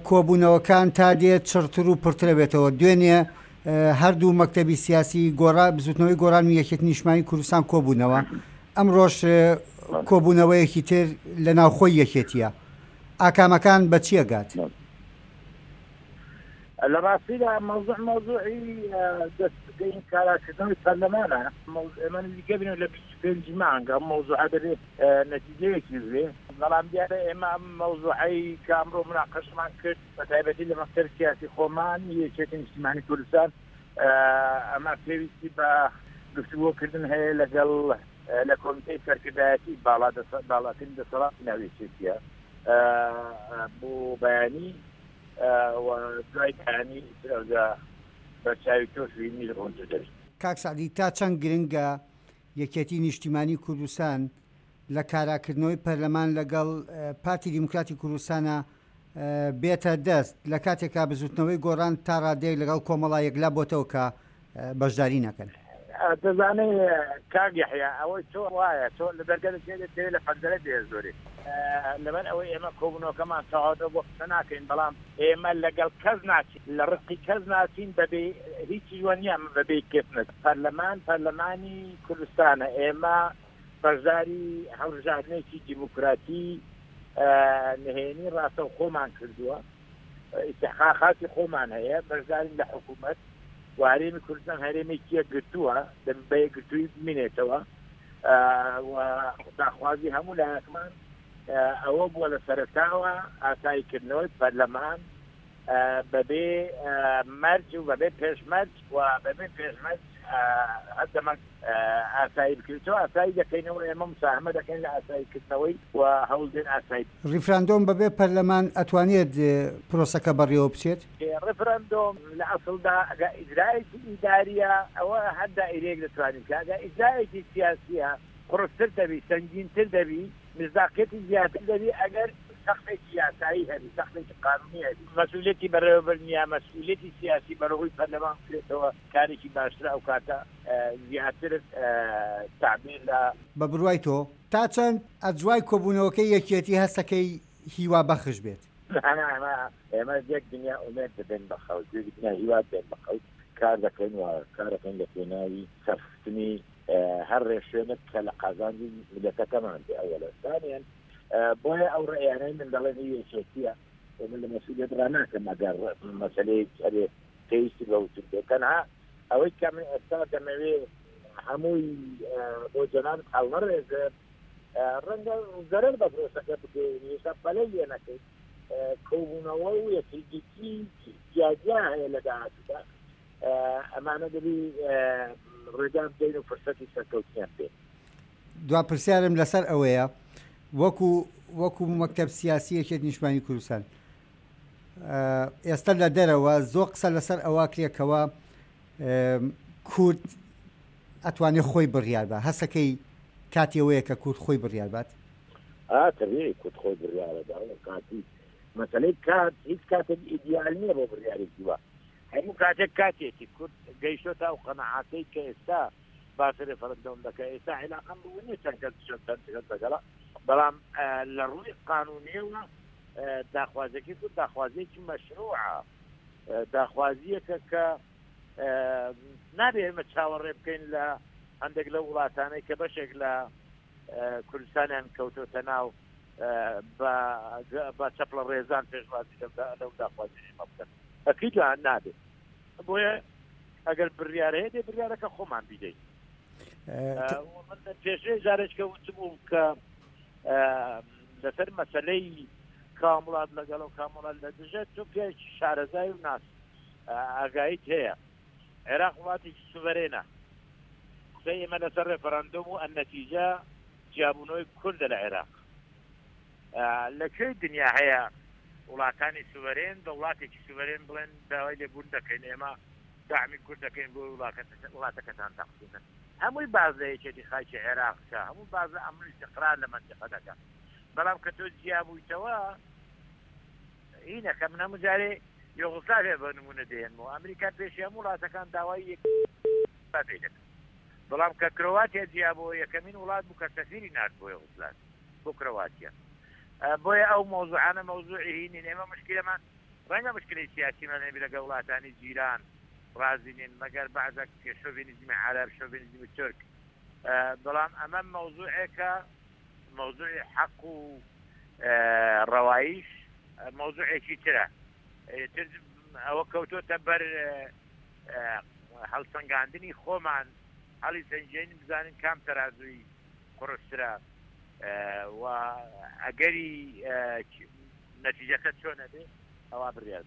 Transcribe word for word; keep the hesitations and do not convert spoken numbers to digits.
کۆبوونەوەکان تا دێت چڕتر و پڕترە بێتەوە دوێنێ هەردوو مەکتەبی سیاسی گۆڕا بزوتنەوەی گۆڕان و یەکێتی نیشتیمانی کوردستان کۆبوونەوە ئەمڕۆژ کۆبوونەوەیەکی تر لە ناوخۆی یەکێتیە ئاکامەکان بە چی ئەگات؟ لە ڕاستیدا مەوزوع مەوزوعی دەستگەی کاراکردنەوەی پەرلەمانە ئێمە نزیکە بین لە بیست و پێنج مانگە ئەم مەوزوعە دەبێت نەتیجەیەکی بێ بەڵام دیارە ئێمە ئەم مەوزوعەی کە ئەمڕۆ مناقەشمان کرد بە تایبەتی لە مەکتەب سیاسی خۆمان یەکێتی نیشتیمانی کوردستان ئەمە پێویستی بە گفتوگۆکردن هەیە لەگەڵ لە کۆمیتەی سەرکردایەتی باڵاترین دەسەڵاتی ناوێچێتیە بۆ بەیانی و دوای بەیانی بەرچاوی تۆشوی میل ڕۆنجە دەبێت. کاک سعدی تا چەند گرنگە یەکێتی نیشتیمانی کوردستان لە کاراکردنەوەی پەرلەمان لەگەڵ پارتی دیموکراتی کوردستانە بێتە دەست لە کاتێکا بزوتنەوەی گۆڕان تا ڕادەیەک لەگەڵ کۆمەڵا یەکلا بۆتەوە کە بەشداری نەکەن. دەزانێت کاک یەحیا ئەوەی تۆ وایە تۆ لە دەرگەلت دەوێت لە پەنجەرە دێ زۆرێ لەبەر ئەوەی ئێمە کۆبوونەوەکەمان تەواو بۆ قسە ناکەین بەڵام ئێمە لەگەڵ کەس ناچین لە ڕقی کەس ناچین بەبێ هیچ جوانیان بەبێ کێفنت پەرلەمان پەرلەمانی کوردستانە ئێمە بەشداری هەڵبژاردنێکی دیموکراتی نهێنی ڕاستە و خۆمان کردووە ئیستحقاقاتی خۆمان هەیە بەشدارین لە حکوومەت و هەرێمی کوردستان هەرێمێکی یەکگرتووە بە یەکگرتووی بمێنێتەوە و داخوازی هەموو لایەکمان ئەوە بووە لە سەرەتاوە ئاساییکردنەوەی پەرلەمان بەبێ مەرج و بەبێ پێشمەرج و بەبێ پێشمەرج هەردەمەک ئاسایی بکرێتەوە ئاسایی دەکەینەوە ئێمە مساهمە دەکەین لە ئاساییکردنەوەی و هەوڵدێن ئاسایی ریفراندۆم بەبێ پەرلەمان ئەتوانێت پرۆسەکە بەڕێوە بچێت؟ ریفراندۆم لە ئەسڵدا ئەگە ئیجرایەکی ئیداریە ئەوە هەر دائیرەیەک دەتوانین کە ئەگە ئیجرایەکی سیاسیە قورستر دەبی سەنگینتر دەبی مزداقەتی زیاتر دەبی ئەگەر سەختێکی یاسایی هەبی سەختێکی قانونی هەبی مەسئولیەتی بەڕێوەبەر نییە مەسئولیەتی سیاسی بەڕەوەی پەرلەمان بکرێتەوە کارێکی باشتر ئەو کاتە زیاتر تعبیر لە بە بڕوای تۆ تا چەند ئەجوای کۆبوونەوەکەی یەکێتی هەستەکەی هیوا بەخش بێت؟ ئێمە یەک دنیا ئومێد دەبێن بە خەوت دنیا هیوا بێن بە خەوت کار دەکەین و کارەکەن لە پێناوی سەرفتنی هەر ڕێشوێنت کە لە قازانجی ملەتەکەمان بێ ئەوەلەستانیان بۆیە ئەو ڕێیانەی من دەڵێن یەکێتیە من لە مەسئولیەت ڕاناکەم ئەگەر مەسەلەی هەرێ پێویستی بەوتر بێت تەنها ئەوەی کە من ئێستا دەمەوێ هەمووی بۆ جەناب هەڵنەڕێژێت ڕەنگە زەرەر بە پرۆسەکە بگەین ئێستا پەلەی لێ نەکەیت کۆبوونەوە و یەکێتی جیاجیا هەیە لە داهاتوودا ئەمانە دەبی ڕێگان بدەین و فرسەتی سەرکەوتیان بێت. دوا پرسیارم لەسەر ئەوەیە وەکو وەکو مەکتەب سیاسی یەکێتی نیشتیمانی کوردستان ئێستا لە دەرەوە زۆر قسە لەسەر ئەوە کرێکەوە کورد ئەتوانێت خۆی بڕیار بە هەستەکەی کاتێوەیە کە کورد خۆی بڕیار بات ئاتەوێ کورد خۆی بڕیارەدا کاتی مەسەلەی کات هیچ کاتێک ئیدیال نییە بۆ بڕیارێکی وە هەموو کاتێک کاتێکی کورد گەیشتۆتە ئەو قەنەعاتەی کە ئێستا باسی ڕێفەرەندۆم دەکە ئێستا عیلاقەم بوونی چەند کەس دەگەڵا بەڵام لە ڕووی قانونیەوە داخوازێکی کورد داخوازێکی مەشروعە داخوازیەکە کە نابێت ئێمە چاوەڕێ بکەین لە هەندێک لە وڵاتانەی کە بەشێک لە کوردستانیان کەوتۆتە ناو بە چەپڵە ڕێزان پێشوازی لەو داخوازی مەبکەن ئەکیدوان نابێت بۆیە ئەگەر بڕیارەیە دێ بڕیارەکە خۆمان بیدەین پێشەی جارێککە وتبووم کە لەسەر مەسەلەی کامڵات لەگەڵ و کامڵات لە دژێت تۆ پێی شارەزای و ناس ئاگاییت هەیە عێراق وڵاتێکی سوڤەرێنە قسەی ئێمە لەسەر ڕێفەرەندۆم و ئەنەتیجە جیابوونەوەی کوردە لە عێراق لەکوێی دنیا هەیە وڵاتانی سوڤەرێن بە وڵاتێکی سوڤەرێن بڵێن داوای لێبوون دەکەین ئێمە داعمی کورد دەکەین بۆ وڵاتەکەتان تەقسیمن هەمووی باز لە یەکێتی خاکی عێراقکە هەموو باز لە ئەمری استقرار لە مەنطقە دەکە بەڵام کە تۆ جیابوویتەوە هینە کە من هەموو جارێ یوغۆسلاڤیا بە نمونە دێنمەوە ئەمریکا پێشی هەموو وڵاتەکان داوای یەک دەکەن بەڵام کە کرۆاتیا جیابەوە یەکەمین وڵات بوو کە سەفیری نارد بۆ یوغۆسلاڤ بۆ کرۆاتیا بۆیە ئەو مۆزوعانە مەوزوعی هینین ئێمە مشکلەمان ڕەنگە مشکلی سیاسیمانێبی لەگە وڵاتانی جیران ڕازینین مەگەر بەعزەک شۆڤینیزمی عەرەب شۆڤینیزمی تورک بەڵام ئەمە مەوزوعێکە مەوزوعی حەق و ڕەواییش مەوزوعێکی ترە ئەوە کەوتۆتە بەر هەڵسەنگاندنی خۆمان هەڵی سەنجێنی بزانین کام تەرازووی قڕسترە و ئەگەری نەتیجەکە چۆنە بێ ئەوە بڕیار